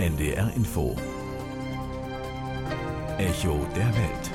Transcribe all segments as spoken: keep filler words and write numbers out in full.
N D R Info. Echo der Welt.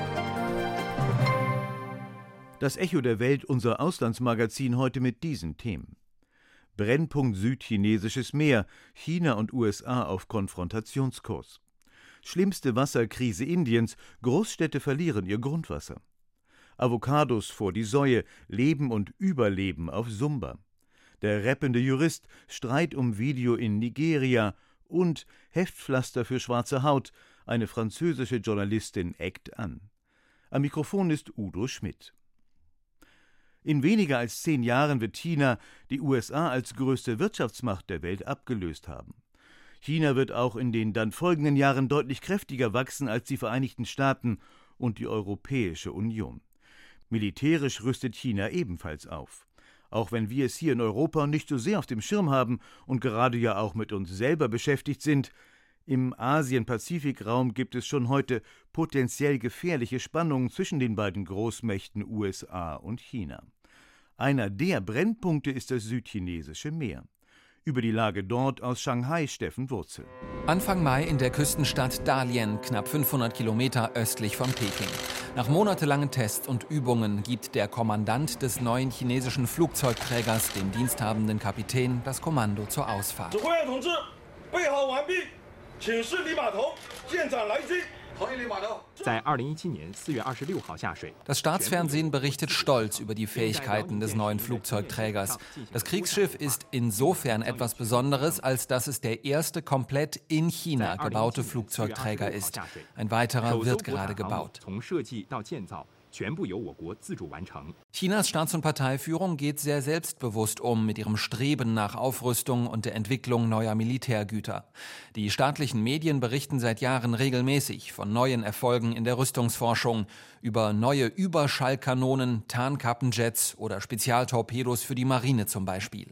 Das Echo der Welt, unser Auslandsmagazin, heute mit diesen Themen. Brennpunkt südchinesisches Meer, China und U S A auf Konfrontationskurs. Schlimmste Wasserkrise Indiens, Großstädte verlieren ihr Grundwasser. Avocados vor die Säue, Leben und Überleben auf Sumba. Der rappende Jurist, Streit um Video in Nigeria und Heftpflaster für schwarze Haut, eine französische Journalistin eckt an. Am Mikrofon ist Udo Schmidt. In weniger als zehn Jahren wird China die U S A als größte Wirtschaftsmacht der Welt abgelöst haben. China wird auch in den dann folgenden Jahren deutlich kräftiger wachsen als die Vereinigten Staaten und die Europäische Union. Militärisch rüstet China ebenfalls auf. Auch wenn wir es hier in Europa nicht so sehr auf dem Schirm haben und gerade ja auch mit uns selber beschäftigt sind, im Asien-Pazifik-Raum gibt es schon heute potenziell gefährliche Spannungen zwischen den beiden Großmächten U S A und China. Einer der Brennpunkte ist das südchinesische Meer. Über die Lage dort aus Shanghai Steffen Wurzel. Anfang Mai in der Küstenstadt Dalian, knapp fünfhundert Kilometer östlich von Peking. Nach monatelangen Tests und Übungen gibt der Kommandant des neuen chinesischen Flugzeugträgers dem diensthabenden Kapitän das Kommando zur Ausfahrt. Das Staatsfernsehen berichtet stolz über die Fähigkeiten des neuen Flugzeugträgers. Das Kriegsschiff ist insofern etwas Besonderes, als dass es der erste komplett in China gebaute Flugzeugträger ist. Ein weiterer wird gerade gebaut. Chinas Staats- und Parteiführung geht sehr selbstbewusst um mit ihrem Streben nach Aufrüstung und der Entwicklung neuer Militärgüter. Die staatlichen Medien berichten seit Jahren regelmäßig von neuen Erfolgen in der Rüstungsforschung, über neue Überschallkanonen, Tarnkappenjets oder Spezialtorpedos für die Marine zum Beispiel.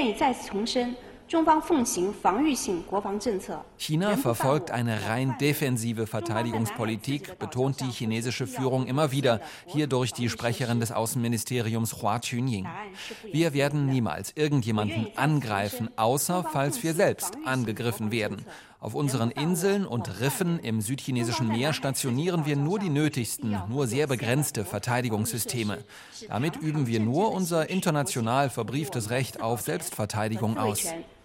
China verfolgt eine rein defensive Verteidigungspolitik, betont die chinesische Führung immer wieder, hier durch die Sprecherin des Außenministeriums Hua Chunying. Wir werden niemals irgendjemanden angreifen, außer falls wir selbst angegriffen werden. Auf unseren Inseln und Riffen im südchinesischen Meer stationieren wir nur die nötigsten, nur sehr begrenzte Verteidigungssysteme. Damit üben wir nur unser international verbrieftes Recht auf Selbstverteidigung aus.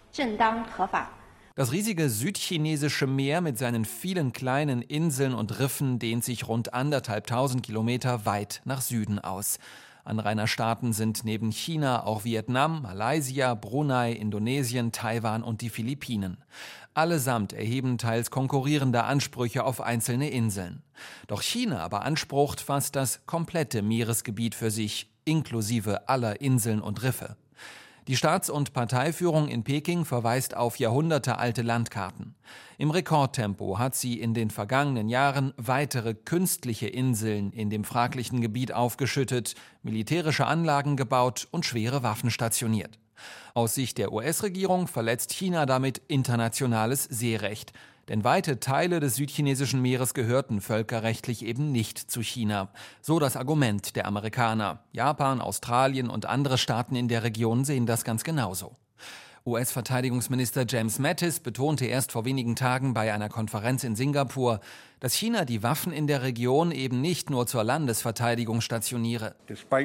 Das riesige südchinesische Meer mit seinen vielen kleinen Inseln und Riffen dehnt sich rund anderthalbtausend Kilometer weit nach Süden aus. Anrainerstaaten sind neben China auch Vietnam, Malaysia, Brunei, Indonesien, Taiwan und die Philippinen. Allesamt erheben teils konkurrierende Ansprüche auf einzelne Inseln. Doch China beansprucht fast das komplette Meeresgebiet für sich, inklusive aller Inseln und Riffe. Die Staats- und Parteiführung in Peking verweist auf jahrhundertealte Landkarten. Im Rekordtempo hat sie in den vergangenen Jahren weitere künstliche Inseln in dem fraglichen Gebiet aufgeschüttet, militärische Anlagen gebaut und schwere Waffen stationiert. Aus Sicht der U S-Regierung verletzt China damit internationales Seerecht. Denn weite Teile des südchinesischen Meeres gehörten völkerrechtlich eben nicht zu China. So das Argument der Amerikaner. Japan, Australien und andere Staaten in der Region sehen das ganz genauso. U S-Verteidigungsminister James Mattis betonte erst vor wenigen Tagen bei einer Konferenz in Singapur, dass China die Waffen in der Region eben nicht nur zur Landesverteidigung stationiere.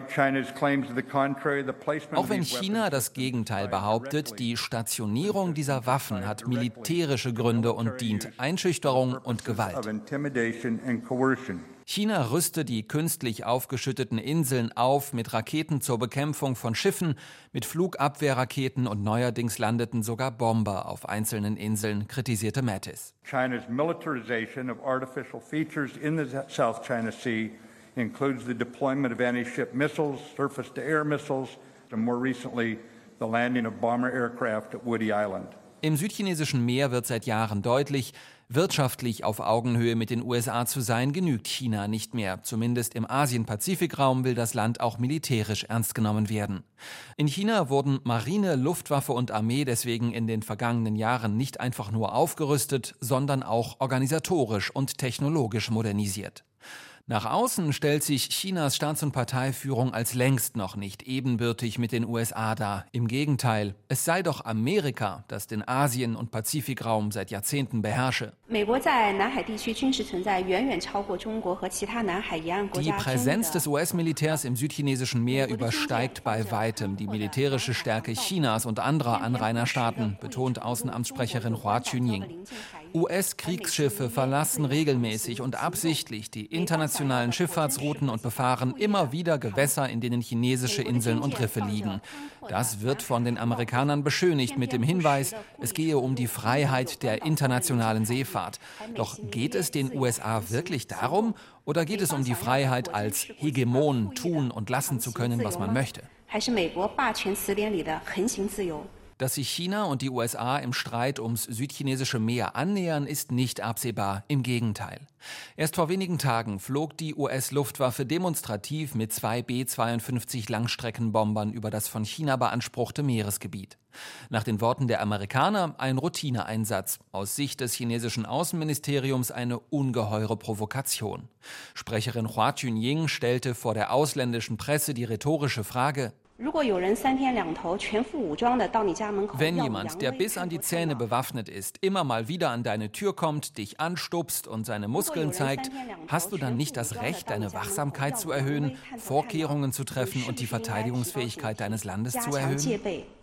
Auch wenn China das Gegenteil behauptet, die Stationierung dieser Waffen hat militärische Gründe und dient Einschüchterung und Gewalt. China rüste die künstlich aufgeschütteten Inseln auf mit Raketen zur Bekämpfung von Schiffen, mit Flugabwehrraketen und neuerdings landeten sogar Bomber auf einzelnen Inseln, kritisierte Mattis. China's militarization of artificial features in the South China Sea includes the deployment of anti-ship missiles, surface-to-air missiles, and more recently the landing of bomber aircraft at Woody Island. Im südchinesischen Meer wird seit Jahren deutlich, wirtschaftlich auf Augenhöhe mit den U S A zu sein, genügt China nicht mehr. Zumindest im Asien-Pazifik-Raum will das Land auch militärisch ernst genommen werden. In China wurden Marine, Luftwaffe und Armee deswegen in den vergangenen Jahren nicht einfach nur aufgerüstet, sondern auch organisatorisch und technologisch modernisiert. Nach außen stellt sich Chinas Staats- und Parteiführung als längst noch nicht ebenbürtig mit den U S A dar. Im Gegenteil, es sei doch Amerika, das den Asien- und Pazifikraum seit Jahrzehnten beherrsche. Die Präsenz des U S-Militärs im südchinesischen Meer übersteigt bei weitem die militärische Stärke Chinas und anderer Anrainerstaaten, betont Außenamtssprecherin Hua Chunying. U S-Kriegsschiffe verlassen regelmäßig und absichtlich die internationalen Schifffahrtsrouten und befahren immer wieder Gewässer, in denen chinesische Inseln und Riffe liegen. Das wird von den Amerikanern beschönigt mit dem Hinweis, es gehe um die Freiheit der internationalen Seefahrt. Doch geht es den U S A wirklich darum, oder geht es um die Freiheit, als Hegemon tun und lassen zu können, was man möchte? Dass sich China und die U S A im Streit ums südchinesische Meer annähern, ist nicht absehbar. Im Gegenteil. Erst vor wenigen Tagen flog die U S-Luftwaffe demonstrativ mit zwei B zweiundfünfzig Langstreckenbombern über das von China beanspruchte Meeresgebiet. Nach den Worten der Amerikaner ein Routineeinsatz. Aus Sicht des chinesischen Außenministeriums eine ungeheure Provokation. Sprecherin Hua Chunying stellte vor der ausländischen Presse die rhetorische Frage: Wenn jemand, der bis an die Zähne bewaffnet ist, immer mal wieder an deine Tür kommt, dich anstupst und seine Muskeln zeigt, hast du dann nicht das Recht, deine Wachsamkeit zu erhöhen, Vorkehrungen zu treffen und die Verteidigungsfähigkeit deines Landes zu erhöhen?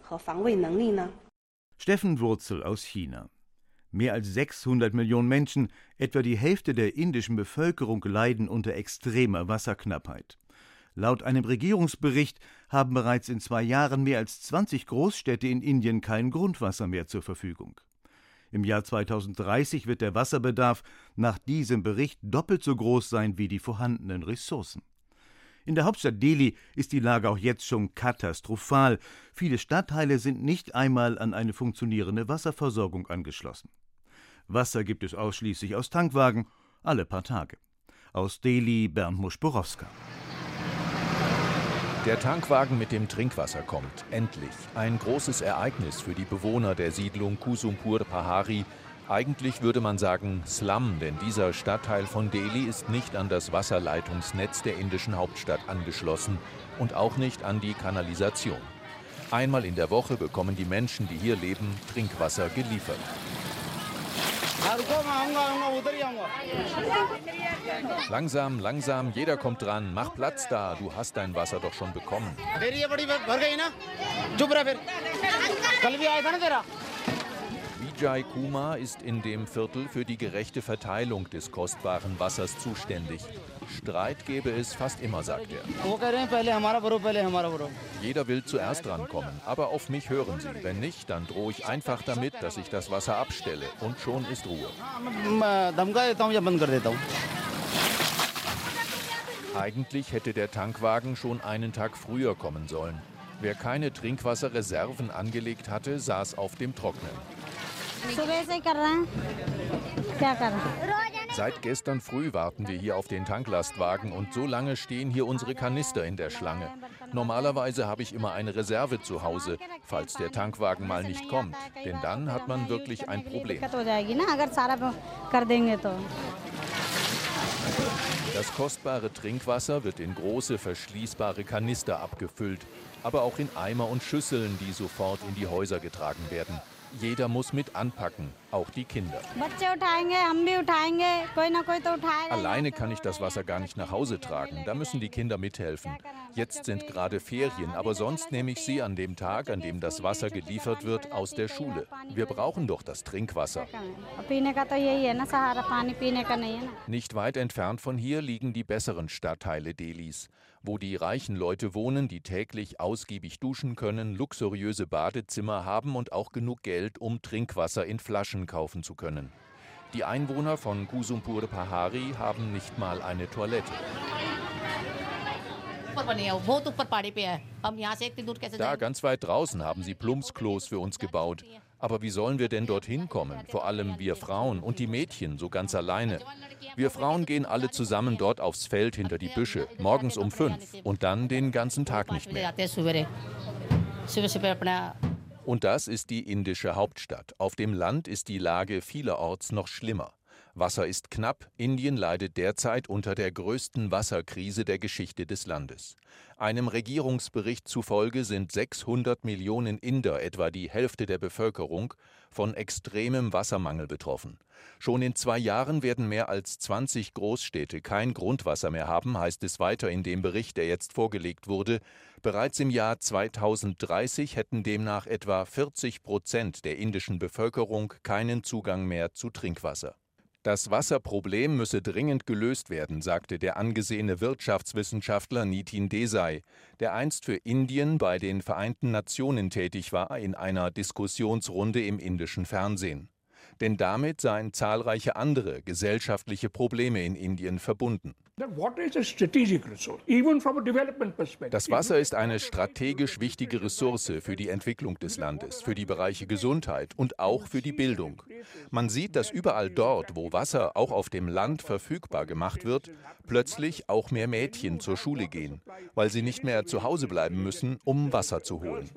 Steffen Wurzel aus China. Mehr als sechshundert Millionen Menschen, etwa die Hälfte der indischen Bevölkerung, leiden unter extremer Wasserknappheit. Laut einem Regierungsbericht haben bereits in zwei Jahren mehr als zwanzig Großstädte in Indien kein Grundwasser mehr zur Verfügung. Im Jahr zweitausenddreißig wird der Wasserbedarf nach diesem Bericht doppelt so groß sein wie die vorhandenen Ressourcen. In der Hauptstadt Delhi ist die Lage auch jetzt schon katastrophal. Viele Stadtteile sind nicht einmal an eine funktionierende Wasserversorgung angeschlossen. Wasser gibt es ausschließlich aus Tankwagen, alle paar Tage. Aus Delhi Bernd Muschborowska. Der Tankwagen mit dem Trinkwasser kommt, endlich. Ein großes Ereignis für die Bewohner der Siedlung Kusumpur Pahari. Eigentlich würde man sagen Slum, denn dieser Stadtteil von Delhi ist nicht an das Wasserleitungsnetz der indischen Hauptstadt angeschlossen und auch nicht an die Kanalisation. Einmal in der Woche bekommen die Menschen, die hier leben, Trinkwasser geliefert. Langsam, langsam, jeder kommt dran. Mach Platz da, du hast dein Wasser doch schon bekommen. Vijay Kumar ist in dem Viertel für die gerechte Verteilung des kostbaren Wassers zuständig. Streit gäbe es fast immer, sagt er. Jeder will zuerst rankommen, aber auf mich hören sie. Wenn nicht, dann drohe ich einfach damit, dass ich das Wasser abstelle. Und schon ist Ruhe. Eigentlich hätte der Tankwagen schon einen Tag früher kommen sollen. Wer keine Trinkwasserreserven angelegt hatte, saß auf dem Trocknen. Seit gestern früh warten wir hier auf den Tanklastwagen und so lange stehen hier unsere Kanister in der Schlange. Normalerweise habe ich immer eine Reserve zu Hause, falls der Tankwagen mal nicht kommt. Denn dann hat man wirklich ein Problem. Das kostbare Trinkwasser wird in große verschließbare Kanister abgefüllt, aber auch in Eimer und Schüsseln, die sofort in die Häuser getragen werden. Jeder muss mit anpacken, auch die Kinder. Alleine kann ich das Wasser gar nicht nach Hause tragen, da müssen die Kinder mithelfen. Jetzt sind gerade Ferien, aber sonst nehme ich sie an dem Tag, an dem das Wasser geliefert wird, aus der Schule. Wir brauchen doch das Trinkwasser. Nicht weit entfernt von hier liegen die besseren Stadtteile Delhis, wo die reichen Leute wohnen, die täglich ausgiebig duschen können, luxuriöse Badezimmer haben und auch genug Geld, um Trinkwasser in Flaschen kaufen zu können. Die Einwohner von Kusumpur Pahari haben nicht mal eine Toilette. Da ganz weit draußen haben sie Plumpsklos für uns gebaut. Aber wie sollen wir denn dorthin kommen? Vor allem wir Frauen und die Mädchen, so ganz alleine. Wir Frauen gehen alle zusammen dort aufs Feld hinter die Büsche, morgens um fünf und dann den ganzen Tag nicht mehr. Und das ist die indische Hauptstadt. Auf dem Land ist die Lage vielerorts noch schlimmer. Wasser ist knapp, Indien leidet derzeit unter der größten Wasserkrise der Geschichte des Landes. Einem Regierungsbericht zufolge sind sechshundert Millionen Inder, etwa die Hälfte der Bevölkerung, von extremem Wassermangel betroffen. Schon in zwei Jahren werden mehr als zwanzig Großstädte kein Grundwasser mehr haben, heißt es weiter in dem Bericht, der jetzt vorgelegt wurde. Bereits im Jahr zweitausenddreißig hätten demnach etwa vierzig Prozent der indischen Bevölkerung keinen Zugang mehr zu Trinkwasser. Das Wasserproblem müsse dringend gelöst werden, sagte der angesehene Wirtschaftswissenschaftler Nitin Desai, der einst für Indien bei den Vereinten Nationen tätig war, in einer Diskussionsrunde im indischen Fernsehen. Denn damit seien zahlreiche andere gesellschaftliche Probleme in Indien verbunden. Das Wasser ist eine strategisch wichtige Ressource für die Entwicklung des Landes, für die Bereiche Gesundheit und auch für die Bildung. Man sieht, dass überall dort, wo Wasser auch auf dem Land verfügbar gemacht wird, plötzlich auch mehr Mädchen zur Schule gehen, weil sie nicht mehr zu Hause bleiben müssen, um Wasser zu holen.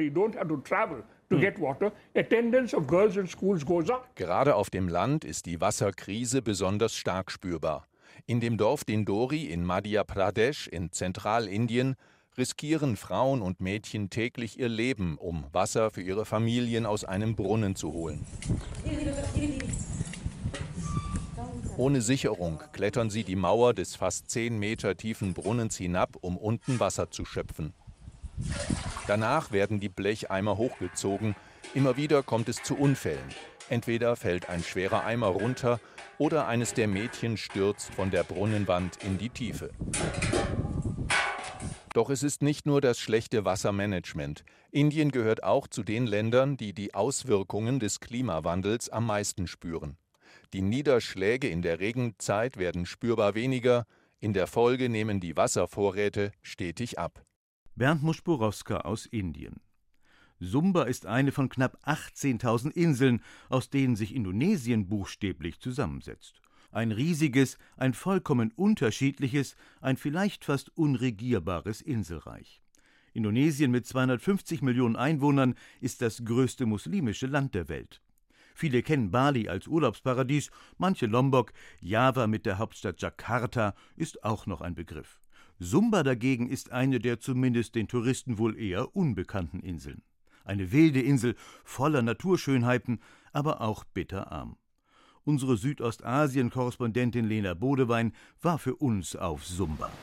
Gerade auf dem Land ist die Wasserkrise besonders stark spürbar. In dem Dorf Dindori in Madhya Pradesh in Zentralindien riskieren Frauen und Mädchen täglich ihr Leben, um Wasser für ihre Familien aus einem Brunnen zu holen. Ohne Sicherung klettern sie die Mauer des fast zehn Meter tiefen Brunnens hinab, um unten Wasser zu schöpfen. Danach werden die Blecheimer hochgezogen. Immer wieder kommt es zu Unfällen. Entweder fällt ein schwerer Eimer runter oder eines der Mädchen stürzt von der Brunnenwand in die Tiefe. Doch es ist nicht nur das schlechte Wassermanagement. Indien gehört auch zu den Ländern, die die Auswirkungen des Klimawandels am meisten spüren. Die Niederschläge in der Regenzeit werden spürbar weniger. In der Folge nehmen die Wasservorräte stetig ab. Bernd Muschborowska aus Indien. Sumba ist eine von knapp achtzehntausend Inseln, aus denen sich Indonesien buchstäblich zusammensetzt. Ein riesiges, ein vollkommen unterschiedliches, ein vielleicht fast unregierbares Inselreich. Indonesien mit zweihundertfünfzig Millionen Einwohnern ist das größte muslimische Land der Welt. Viele kennen Bali als Urlaubsparadies, manche Lombok, Java mit der Hauptstadt Jakarta ist auch noch ein Begriff. Sumba dagegen ist eine der zumindest den Touristen wohl eher unbekannten Inseln. Eine wilde Insel voller Naturschönheiten, aber auch bitterarm. Unsere Südostasien-Korrespondentin Lena Bodewein war für uns auf Sumba.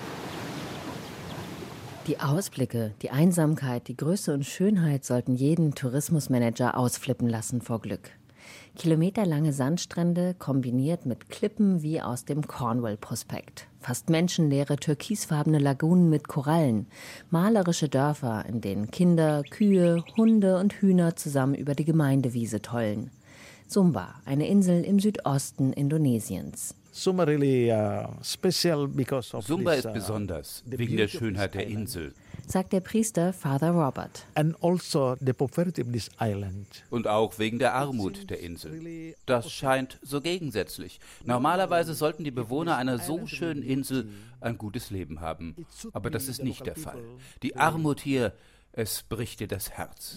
Die Ausblicke, die Einsamkeit, die Größe und Schönheit sollten jeden Tourismusmanager ausflippen lassen vor Glück. Kilometerlange Sandstrände kombiniert mit Klippen wie aus dem Cornwall-Prospekt. Fast menschenleere türkisfarbene Lagunen mit Korallen. Malerische Dörfer, in denen Kinder, Kühe, Hunde und Hühner zusammen über die Gemeindewiese tollen. Sumba, eine Insel im Südosten Indonesiens. Sumba ist besonders, wegen der Schönheit der Insel, sagt der Priester Father Robert. Und auch wegen der Armut der Insel. Das scheint so gegensätzlich. Normalerweise sollten die Bewohner einer so schönen Insel ein gutes Leben haben. Aber das ist nicht der Fall. Die Armut hier, es bricht dir das Herz.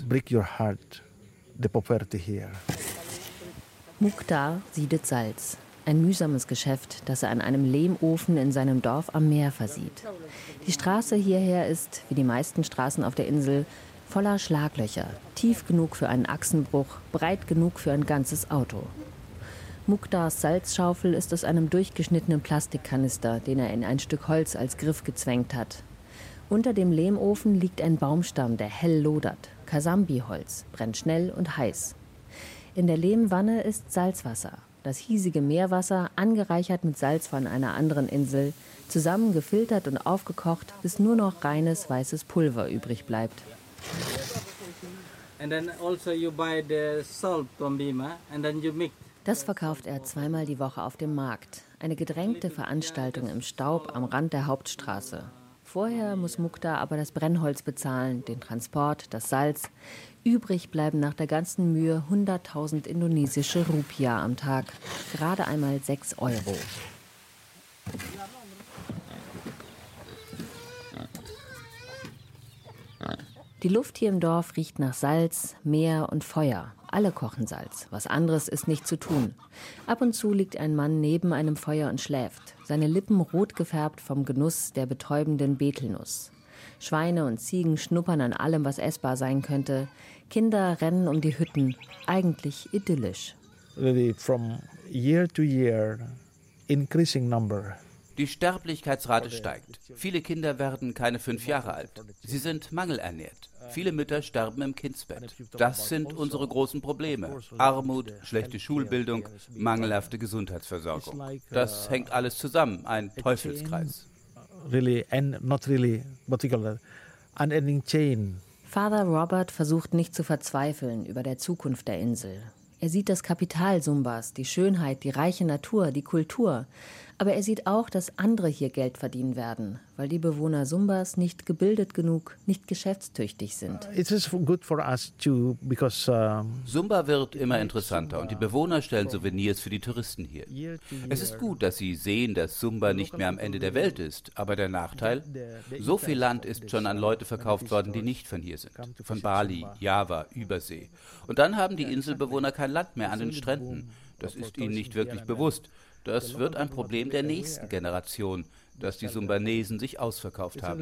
Mukhtar siedet Salz. Ein mühsames Geschäft, das er an einem Lehmofen in seinem Dorf am Meer versieht. Die Straße hierher ist, wie die meisten Straßen auf der Insel, voller Schlaglöcher. Tief genug für einen Achsenbruch, breit genug für ein ganzes Auto. Mukhtars Salzschaufel ist aus einem durchgeschnittenen Plastikkanister, den er in ein Stück Holz als Griff gezwängt hat. Unter dem Lehmofen liegt ein Baumstamm, der hell lodert. Kasambi-Holz, brennt schnell und heiß. In der Lehmwanne ist Salzwasser. Das hiesige Meerwasser, angereichert mit Salz von einer anderen Insel, zusammen gefiltert und aufgekocht, bis nur noch reines weißes Pulver übrig bleibt. Das verkauft er zweimal die Woche auf dem Markt. Eine gedrängte Veranstaltung im Staub am Rand der Hauptstraße. Vorher muss Mukhtar aber das Brennholz bezahlen, den Transport, das Salz. Übrig bleiben nach der ganzen Mühe hunderttausend indonesische Rupiah am Tag. Gerade einmal sechs Euro. Die Die Luft hier im Dorf riecht nach Salz, Meer und Feuer. Alle kochen Salz. Was anderes ist nicht zu tun. Ab und zu liegt ein Mann neben einem Feuer und schläft. Seine Lippen rot gefärbt vom Genuss der betäubenden Betelnuss. Schweine und Ziegen schnuppern an allem, was essbar sein könnte. Kinder rennen um die Hütten. Eigentlich idyllisch. Really from year to year, increasing number. Die Sterblichkeitsrate steigt. Viele Kinder werden keine fünf Jahre alt. Sie sind mangelernährt. Viele Mütter sterben im Kindsbett. Das sind unsere großen Probleme. Armut, schlechte Schulbildung, mangelhafte Gesundheitsversorgung. Das hängt alles zusammen, ein Teufelskreis. Really, and not really, what you call that, unending chain. Father Robert versucht nicht zu verzweifeln über der Zukunft der Insel. Er sieht das Kapital Sumbas, die Schönheit, die reiche Natur, die Kultur. Aber er sieht auch, dass andere hier Geld verdienen werden, weil die Bewohner Sumbas nicht gebildet genug, nicht geschäftstüchtig sind. It is good for us too, because uh, Sumba wird immer interessanter und die Bewohner stellen Souvenirs für die Touristen hier. Es ist gut, dass sie sehen, dass Sumba nicht mehr am Ende der Welt ist. Aber der Nachteil? So viel Land ist schon an Leute verkauft worden, die nicht von hier sind. Von Bali, Java, Übersee. Und dann haben die Inselbewohner kein Land mehr an den Stränden. Das ist ihnen nicht wirklich bewusst. Das wird ein Problem der nächsten Generation, dass die Sumbanesen sich ausverkauft haben.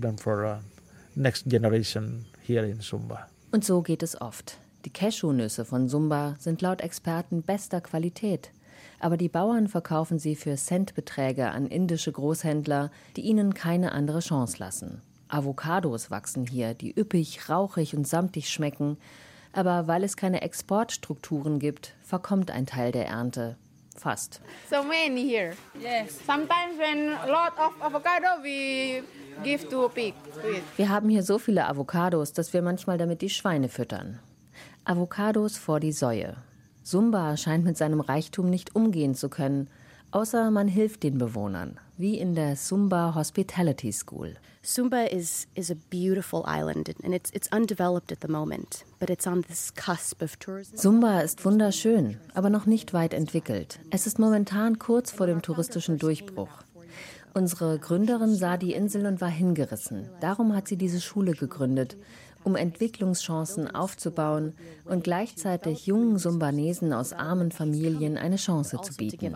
Und so geht es oft. Die Cashewnüsse von Sumba sind laut Experten bester Qualität. Aber die Bauern verkaufen sie für Centbeträge an indische Großhändler, die ihnen keine andere Chance lassen. Avocados wachsen hier, die üppig, rauchig und samtig schmecken. Aber weil es keine Exportstrukturen gibt, verkommt ein Teil der Ernte. Fast. So many here. Yes. Sometimes when a lot of avocado we give to a pig to eat. Wir haben hier so viele Avocados, dass wir manchmal damit die Schweine füttern. Avocados vor die Säue. Sumba scheint mit seinem Reichtum nicht umgehen zu können, außer man hilft den Bewohnern, wie in der Sumba Hospitality School. Sumba is is a beautiful island and it's it's undeveloped at the moment, but it's on this cusp of tourism. Sumba ist wunderschön, aber noch nicht weit entwickelt. Es ist momentan kurz vor dem touristischen Durchbruch. Unsere Gründerin sah die Insel und war hingerissen. Darum hat sie diese Schule gegründet, um Entwicklungschancen aufzubauen und gleichzeitig jungen Sumbanesen aus armen Familien eine Chance zu bieten.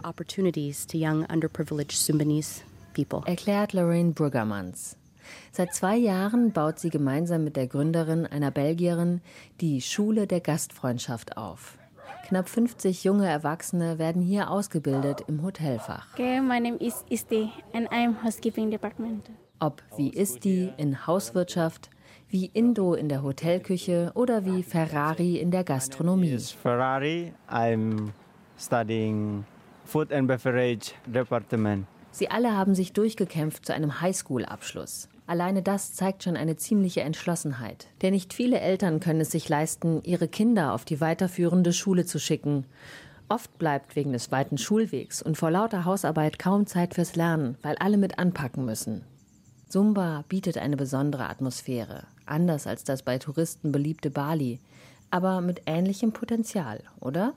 Erklärt Lorraine Bruggermans. Seit zwei Jahren baut sie gemeinsam mit der Gründerin, einer Belgierin, die Schule der Gastfreundschaft auf. Knapp fünfzig junge Erwachsene werden hier ausgebildet im Hotelfach. Okay, my name is Isti and I'm housekeeping department. Ob wie Isti in Hauswirtschaft, wie Indo in der Hotelküche oder wie Ferrari in der Gastronomie. Ferrari, I'm studying Food and Beverage Department. Sie alle haben sich durchgekämpft zu einem Highschool-Abschluss. Alleine das zeigt schon eine ziemliche Entschlossenheit. Denn nicht viele Eltern können es sich leisten, ihre Kinder auf die weiterführende Schule zu schicken. Oft bleibt wegen des weiten Schulwegs und vor lauter Hausarbeit kaum Zeit fürs Lernen, weil alle mit anpacken müssen. Sumba bietet eine besondere Atmosphäre, anders als das bei Touristen beliebte Bali, aber mit ähnlichem Potenzial, oder?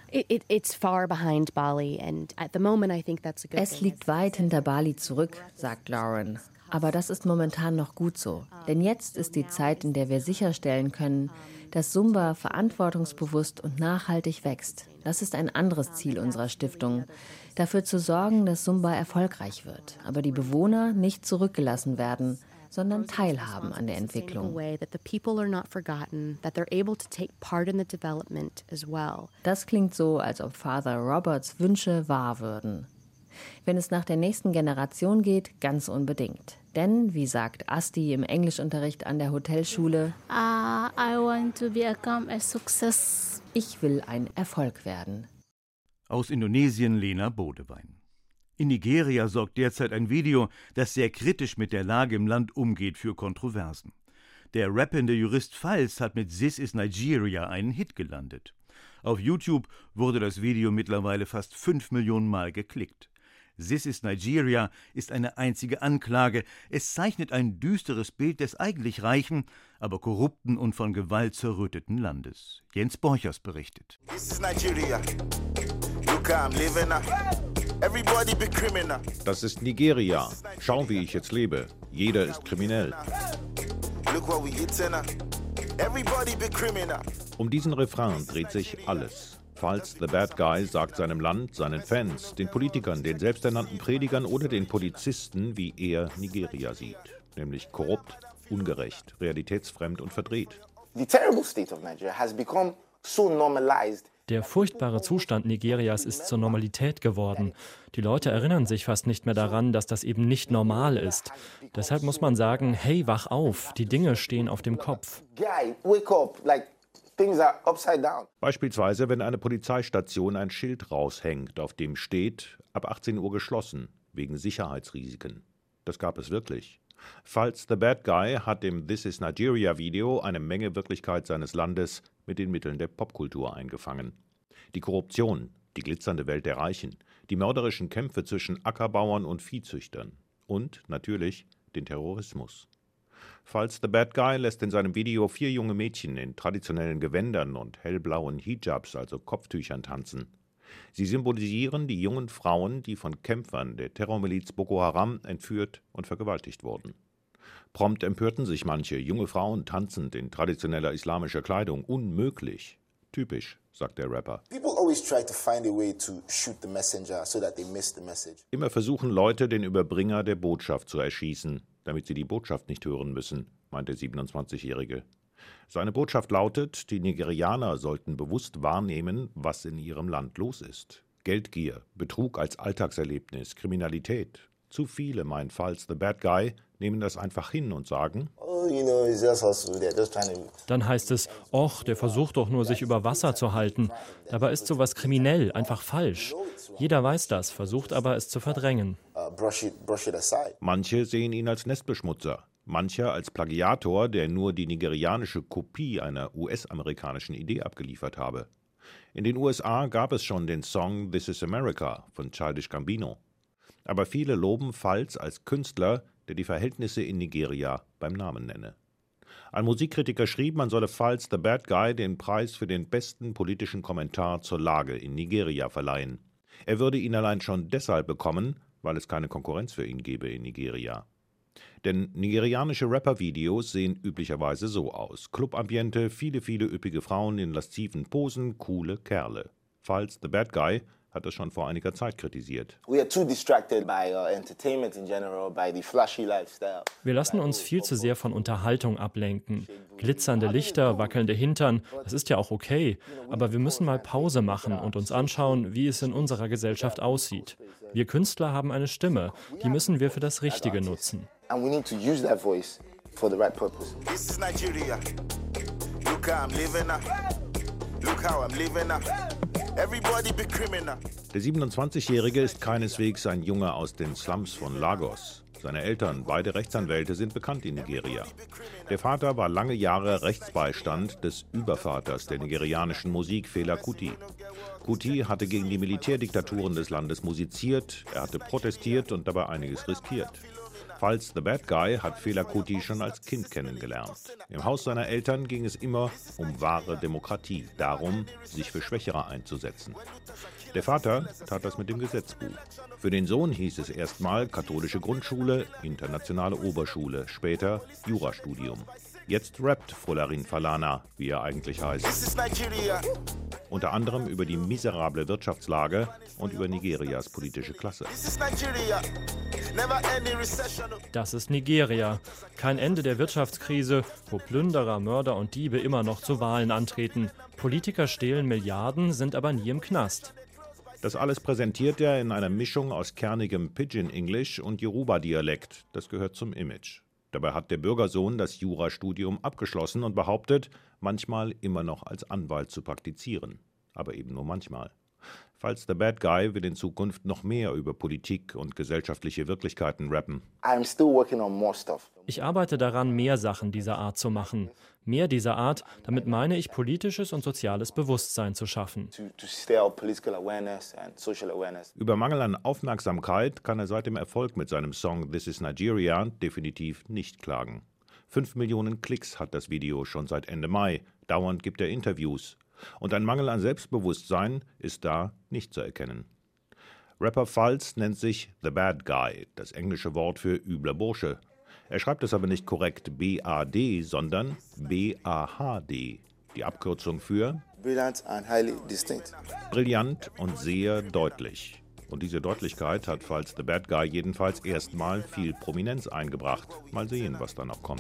Es liegt weit hinter Bali zurück, sagt Lauren. Aber das ist momentan noch gut so. Denn jetzt ist die Zeit, in der wir sicherstellen können, dass Sumba verantwortungsbewusst und nachhaltig wächst. Das ist ein anderes Ziel unserer Stiftung. Dafür zu sorgen, dass Sumba erfolgreich wird, aber die Bewohner nicht zurückgelassen werden, sondern teilhaben an der Entwicklung. Das klingt so, als ob Father Roberts Wünsche wahr würden. Wenn es nach der nächsten Generation geht, ganz unbedingt. Denn, wie sagt Asti im Englischunterricht an der Hotelschule, uh, I want to become a success. Ich will ein Erfolg werden. Aus Indonesien Lena Bodewein. In Nigeria sorgt derzeit ein Video, das sehr kritisch mit der Lage im Land umgeht, für Kontroversen. Der rappende Jurist Falz hat mit This is Nigeria einen Hit gelandet. Auf YouTube wurde das Video mittlerweile fast fünf Millionen Mal geklickt. This is Nigeria ist eine einzige Anklage. Es zeichnet ein düsteres Bild des eigentlich reichen, aber korrupten und von Gewalt zerrütteten Landes. Jens Borchers berichtet. This is Nigeria. Look how I'm living now. Everybody be criminal. Das ist Nigeria. Schau, wie ich jetzt lebe. Jeder ist kriminell. Look what we eating now. Everybody be criminal. Um diesen Refrain dreht sich alles. Falls the Bad Guy sagt seinem Land, seinen Fans, den Politikern, den selbsternannten Predigern oder den Polizisten, wie er Nigeria sieht. Nämlich korrupt, ungerecht, realitätsfremd und verdreht. The terrible state of Nigeria has become so normalized. Der furchtbare Zustand Nigerias ist zur Normalität geworden. Die Leute erinnern sich fast nicht mehr daran, dass das eben nicht normal ist. Deshalb muss man sagen, hey, wach auf, die Dinge stehen auf dem Kopf. Guy, wake up, like things are upside down. Beispielsweise, wenn eine Polizeistation ein Schild raushängt, auf dem steht, ab achtzehn Uhr geschlossen, wegen Sicherheitsrisiken. Das gab es wirklich. Falls the Bad Guy hat im This is Nigeria Video eine Menge Wirklichkeit seines Landes mit den Mitteln der Popkultur eingefangen. Die Korruption, die glitzernde Welt der Reichen, die mörderischen Kämpfe zwischen Ackerbauern und Viehzüchtern und, natürlich, den Terrorismus. Falls the Bad Guy lässt in seinem Video vier junge Mädchen in traditionellen Gewändern und hellblauen Hijabs, also Kopftüchern, tanzen. Sie symbolisieren die jungen Frauen, die von Kämpfern der Terrormiliz Boko Haram entführt und vergewaltigt wurden. Prompt empörten sich manche, junge Frauen tanzend in traditioneller islamischer Kleidung. Unmöglich. Typisch, sagt der Rapper. Immer versuchen Leute, den Überbringer der Botschaft zu erschießen, damit sie die Botschaft nicht hören müssen, meint der siebenundzwanzigjährige. Seine Botschaft lautet, die Nigerianer sollten bewusst wahrnehmen, was in ihrem Land los ist. Geldgier, Betrug als Alltagserlebnis, Kriminalität. Zu viele, meint Falls the Bad Guy, nehmen das einfach hin und sagen, dann heißt es, och, der versucht doch nur, sich über Wasser zu halten. Dabei ist sowas kriminell, einfach falsch. Jeder weiß das, versucht aber, es zu verdrängen. Manche sehen ihn als Nestbeschmutzer. Mancher als Plagiator, der nur die nigerianische Kopie einer U S-amerikanischen Idee abgeliefert habe. In den U S A gab es schon den Song This is America von Childish Gambino. Aber viele loben Falls als Künstler, der die Verhältnisse in Nigeria beim Namen nenne. Ein Musikkritiker schrieb, man solle Falls the Bad Guy den Preis für den besten politischen Kommentar zur Lage in Nigeria verleihen. Er würde ihn allein schon deshalb bekommen, weil es keine Konkurrenz für ihn gäbe in Nigeria. Denn nigerianische Rapper-Videos sehen üblicherweise so aus. Clubambiente, viele, viele üppige Frauen in lasziven Posen, coole Kerle. Falls the Bad Guy hat das schon vor einiger Zeit kritisiert. Wir lassen uns viel zu sehr von Unterhaltung ablenken. Glitzernde Lichter, wackelnde Hintern, das ist ja auch okay. Aber wir müssen mal Pause machen und uns anschauen, wie es in unserer Gesellschaft aussieht. Wir Künstler haben eine Stimme, die müssen wir für das Richtige nutzen. And we need to use that voice for the right purpose. This is Nigeria. Look how I'm living now. Look how I'm living now. Everybody be criminal. Der siebenundzwanzigjährige ist keineswegs ein Junge aus den Slums von Lagos. Seine Eltern, beide Rechtsanwälte, sind bekannt in Nigeria. Der Vater war lange Jahre Rechtsbeistand des Übervaters der nigerianischen Musik, Fela Kuti. Kuti hatte gegen die Militärdiktaturen des Landes musiziert, er hatte protestiert und dabei einiges riskiert. Falls the Bad Guy hat Fela Kuti schon als Kind kennengelernt. Im Haus seiner Eltern ging es immer um wahre Demokratie, darum, sich für Schwächere einzusetzen. Der Vater tat das mit dem Gesetzbuch. Für den Sohn hieß es erstmal katholische Grundschule, internationale Oberschule, später Jurastudium. Jetzt rappt Folarin Falana, wie er eigentlich heißt. Unter anderem über die miserable Wirtschaftslage und über Nigerias politische Klasse. Das ist Nigeria. Kein Ende der Wirtschaftskrise, wo Plünderer, Mörder und Diebe immer noch zu Wahlen antreten. Politiker stehlen Milliarden, sind aber nie im Knast. Das alles präsentiert er in einer Mischung aus kernigem Pidgin-Englisch und Yoruba-Dialekt. Das gehört zum Image. Dabei hat der Bürgersohn das Jurastudium abgeschlossen und behauptet, manchmal immer noch als Anwalt zu praktizieren. Aber eben nur manchmal. Falls the Bad Guy will in Zukunft noch mehr über Politik und gesellschaftliche Wirklichkeiten rappen. I'm still working on more stuff. Ich arbeite daran, mehr Sachen dieser Art zu machen. Mehr dieser Art, damit meine ich, politisches und soziales Bewusstsein zu schaffen. To, to stay out political awareness and social awareness. Über Mangel an Aufmerksamkeit kann er seit dem Erfolg mit seinem Song This is Nigeria definitiv nicht klagen. Fünf Millionen Klicks hat das Video schon seit Ende Mai. Dauernd gibt er Interviews. Und ein Mangel an Selbstbewusstsein ist da nicht zu erkennen. Rapper Falls nennt sich The Bad Guy, das englische Wort für übler Bursche. Er schreibt es aber nicht korrekt B A D, sondern B A H D. Die Abkürzung für Brilliant and highly distinct. Brillant und sehr deutlich. Und diese Deutlichkeit hat Falls the Bad Guy jedenfalls erstmal viel Prominenz eingebracht. Mal sehen, was da noch kommt.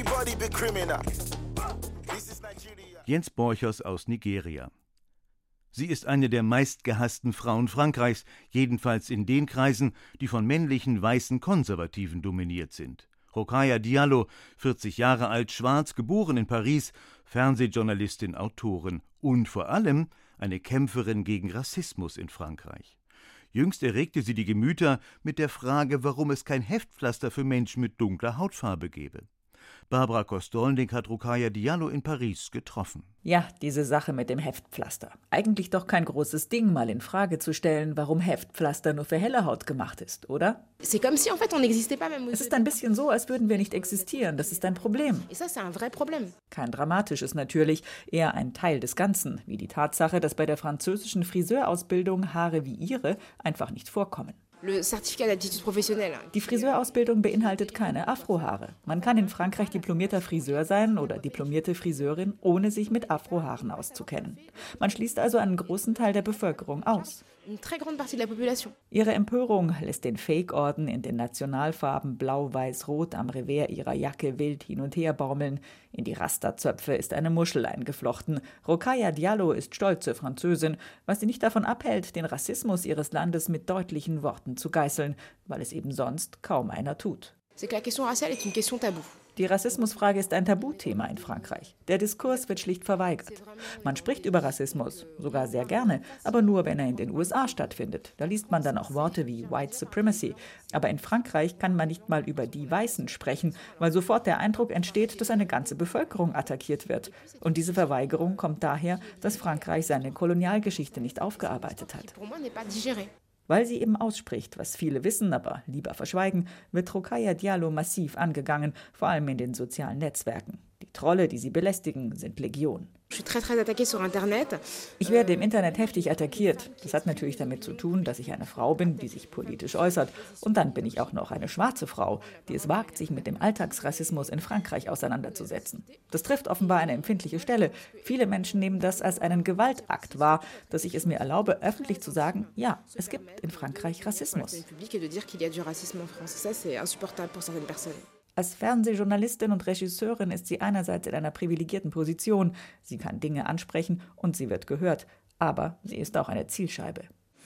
Jens Borchers aus Nigeria. Sie ist eine der meistgehassten Frauen Frankreichs, jedenfalls in den Kreisen, die von männlichen, weißen Konservativen dominiert sind. Rokhaya Diallo, vierzig Jahre alt, schwarz, geboren in Paris, Fernsehjournalistin, Autorin und vor allem eine Kämpferin gegen Rassismus in Frankreich. Jüngst erregte sie die Gemüter mit der Frage, warum es kein Heftpflaster für Menschen mit dunkler Hautfarbe gäbe. Barbara Kostolnik hat Rokhaya Diallo in Paris getroffen. Ja, diese Sache mit dem Heftpflaster. Eigentlich doch kein großes Ding, mal in Frage zu stellen, warum Heftpflaster nur für helle Haut gemacht ist, oder? Es ist ein bisschen so, als würden wir nicht existieren. Das ist ein Problem. Kein dramatisches natürlich, eher ein Teil des Ganzen, wie die Tatsache, dass bei der französischen Friseurausbildung Haare wie ihre einfach nicht vorkommen. Die Friseurausbildung beinhaltet keine Afrohaare. Man kann in Frankreich diplomierter Friseur sein oder diplomierte Friseurin, ohne sich mit Afrohaaren auszukennen. Man schließt also einen großen Teil der Bevölkerung aus. Ihre Empörung lässt den Fake-Orden in den Nationalfarben Blau-Weiß-Rot am Revers ihrer Jacke wild hin und her baumeln. In die Rasterzöpfe ist eine Muschel eingeflochten. Rokhaya Diallo ist stolze Französin, was sie nicht davon abhält, den Rassismus ihres Landes mit deutlichen Worten zu geißeln, weil es eben sonst kaum einer tut. Die Rassismusfrage ist ein Tabuthema in Frankreich. Der Diskurs wird schlicht verweigert. Man spricht über Rassismus, sogar sehr gerne, aber nur, wenn er in den U S A stattfindet. Da liest man dann auch Worte wie White Supremacy. Aber in Frankreich kann man nicht mal über die Weißen sprechen, weil sofort der Eindruck entsteht, dass eine ganze Bevölkerung attackiert wird. Und diese Verweigerung kommt daher, dass Frankreich seine Kolonialgeschichte nicht aufgearbeitet hat. Weil sie eben ausspricht, was viele wissen, aber lieber verschweigen, wird Rokhaya Diallo massiv angegangen, vor allem in den sozialen Netzwerken. Die Trolle, die sie belästigen, sind Legion. Ich werde im Internet heftig attackiert. Das hat natürlich damit zu tun, dass ich eine Frau bin, die sich politisch äußert. Und dann bin ich auch noch eine schwarze Frau, die es wagt, sich mit dem Alltagsrassismus in Frankreich auseinanderzusetzen. Das trifft offenbar eine empfindliche Stelle. Viele Menschen nehmen das als einen Gewaltakt wahr, dass ich es mir erlaube, öffentlich zu sagen, ja, es gibt in Frankreich Rassismus. Als Fernsehjournalistin und Regisseurin ist sie einerseits in einer privilegierten Position. Sie kann Dinge ansprechen und sie wird gehört. Aber sie ist auch eine Zielscheibe.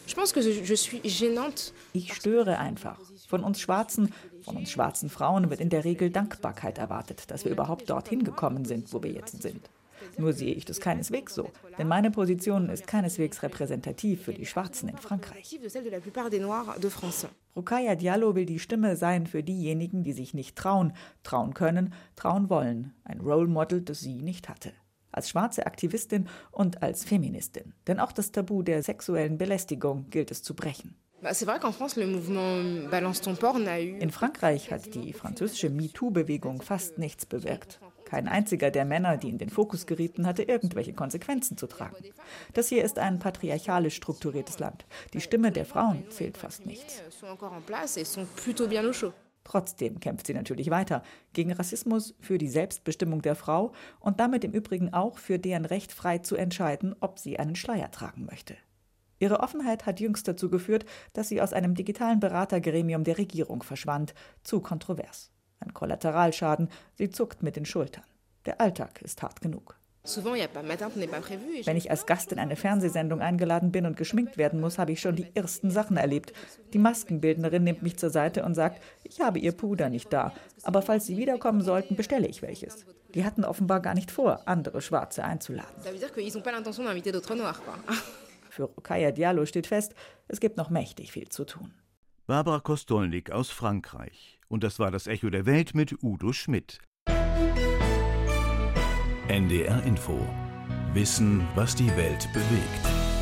Ich störe einfach. Von uns Schwarzen, von uns schwarzen Frauen wird in der Regel Dankbarkeit erwartet, dass wir überhaupt dorthin gekommen sind, wo wir jetzt sind. Nur sehe ich das keineswegs so, denn meine Position ist keineswegs repräsentativ für die Schwarzen in Frankreich. Rokhaya Diallo will die Stimme sein für diejenigen, die sich nicht trauen, trauen können, trauen wollen. Ein Role Model, das sie nicht hatte. Als schwarze Aktivistin und als Feministin. Denn auch das Tabu der sexuellen Belästigung gilt es zu brechen. In Frankreich hat die französische MeToo-Bewegung fast nichts bewirkt. Kein einziger der Männer, die in den Fokus gerieten, hatte irgendwelche Konsequenzen zu tragen. Das hier ist ein patriarchalisch strukturiertes Land. Die Stimme der Frauen zählt fast nichts. Trotzdem kämpft sie natürlich weiter gegen Rassismus, für die Selbstbestimmung der Frau und damit im Übrigen auch für deren Recht, frei zu entscheiden, ob sie einen Schleier tragen möchte. Ihre Offenheit hat jüngst dazu geführt, dass sie aus einem digitalen Beratergremium der Regierung verschwand. Zu kontrovers. Ein Kollateralschaden, sie zuckt mit den Schultern. Der Alltag ist hart genug. Wenn ich als Gast in eine Fernsehsendung eingeladen bin und geschminkt werden muss, habe ich schon die ersten Sachen erlebt. Die Maskenbildnerin nimmt mich zur Seite und sagt, ich habe ihr Puder nicht da, aber falls Sie wiederkommen sollten, bestelle ich welches. Die hatten offenbar gar nicht vor, andere Schwarze einzuladen. Für Rokhaya Diallo steht fest, es gibt noch mächtig viel zu tun. Barbara Kostolnik aus Frankreich. Und das war das Echo der Welt mit Udo Schmidt. N D R Info. Wissen, was die Welt bewegt.